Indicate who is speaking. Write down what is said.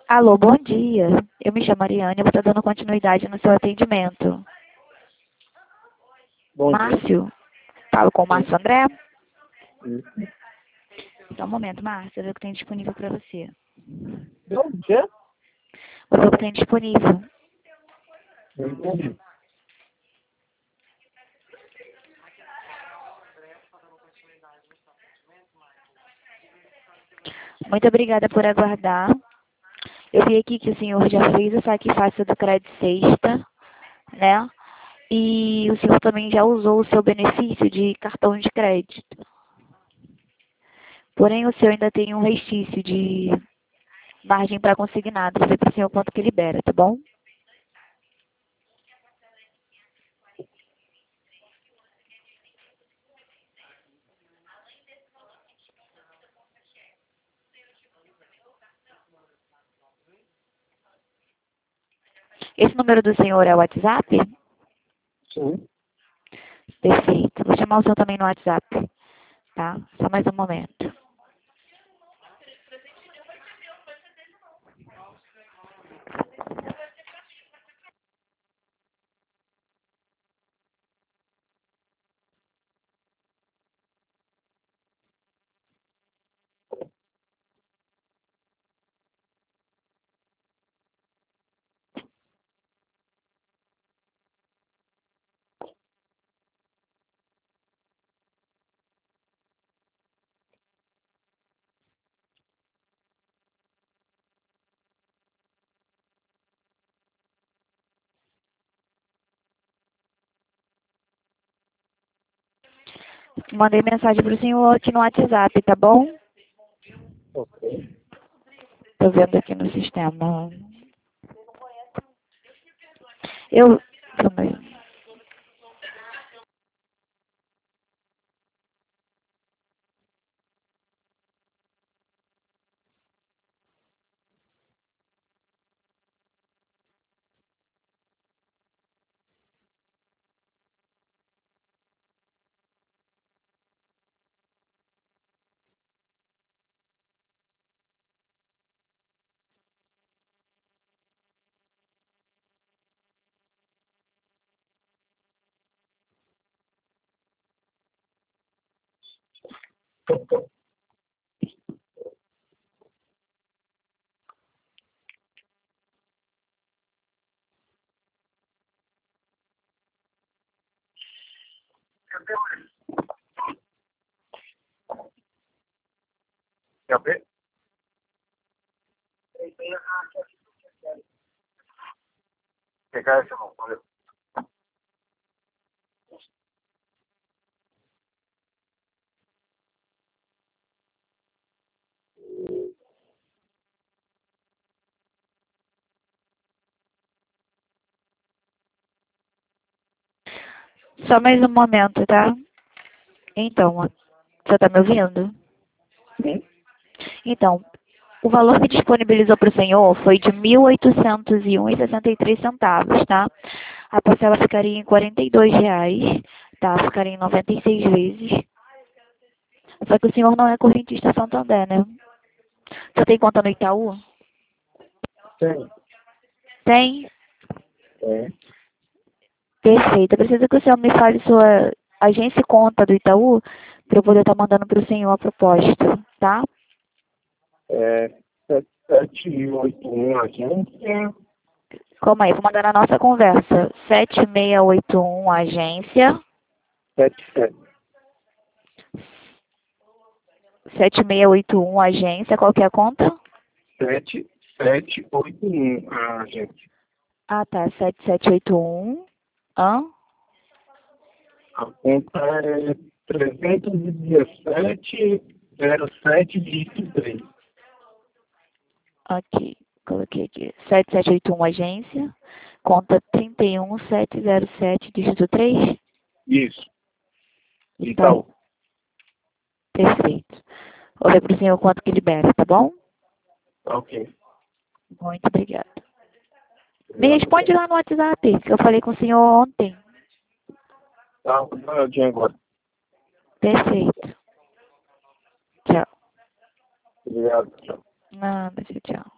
Speaker 1: Alô, bom dia. Eu me chamo Ariane, eu vou estar dando continuidade no seu atendimento.
Speaker 2: Bom dia.
Speaker 1: Márcio? Falo com o Márcio André?
Speaker 2: Isso.
Speaker 1: Só um momento, Márcio, eu ver o que tem disponível para você.
Speaker 2: Bom dia.
Speaker 1: Vou ver o que tem disponível.
Speaker 2: Eu entendi.
Speaker 1: Muito obrigada por aguardar. Eu vi aqui que o senhor já fez o saque fácil do Crédito Sexta, né? E o senhor também já usou o seu benefício de cartão de crédito. Porém, o senhor ainda tem um restício de margem para consignado. Vou ver para o senhor quanto que libera, tá bom? Esse número do senhor é o WhatsApp?
Speaker 2: Sim.
Speaker 1: Perfeito. Vou chamar o senhor também no WhatsApp, tá? Só mais um momento. Mandei mensagem para o senhor aqui no WhatsApp, tá bom?
Speaker 2: Ok.
Speaker 1: Tô vendo aqui no sistema. Eu... Calma aí.
Speaker 2: Quer ver? Pegar essa mão. Valeu.
Speaker 1: Só mais um momento, tá? Então, você tá me ouvindo?
Speaker 2: Sim.
Speaker 1: Então, o valor que disponibilizou para o senhor foi de R$ 1.801,63, tá? A parcela ficaria em R$ 42, tá? Ficaria em 96 vezes. Só que o senhor não é correntista Santander, né? Você tem conta no Itaú?
Speaker 2: Sim.
Speaker 1: Tem?
Speaker 2: É.
Speaker 1: Perfeito. Eu preciso que o senhor me fale sua agência e conta do Itaú para eu poder estar mandando para o senhor a proposta, tá?
Speaker 2: É 7781 agência.
Speaker 1: Calma aí, vou mandar na nossa conversa. 7681 agência.
Speaker 2: 77.
Speaker 1: 7681 agência. Qual que é a conta?
Speaker 2: 7781 a agência.
Speaker 1: Ah, tá. 7781. Hã?
Speaker 2: A conta é 317 dígito 3.
Speaker 1: Aqui. Coloquei aqui. 7781 agência. Conta 31707, dígito 3.
Speaker 2: Isso.
Speaker 1: Então,
Speaker 2: Itaú.
Speaker 1: perfeito. Vou ver pro senhor quanto que libera, tá bom?
Speaker 2: Ok.
Speaker 1: Muito obrigada. Me
Speaker 2: Obrigado.
Speaker 1: responde lá no WhatsApp, que eu falei com o senhor ontem.
Speaker 2: Tá, vou dar uma olhadinha agora.
Speaker 1: Perfeito. Tchau.
Speaker 2: Obrigado. Tchau.
Speaker 1: Nada, tchau.